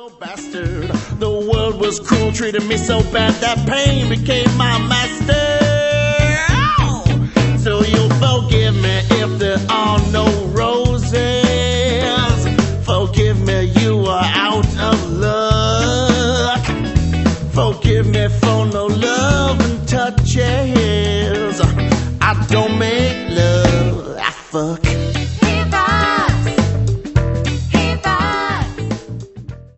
little bastard. The world was cruel, treated me so bad that pain became my master. Oh! So you'll forgive me if there are no roses. Forgive me, you are out of luck. Forgive me for no love and touches. I don't make love, I fuck.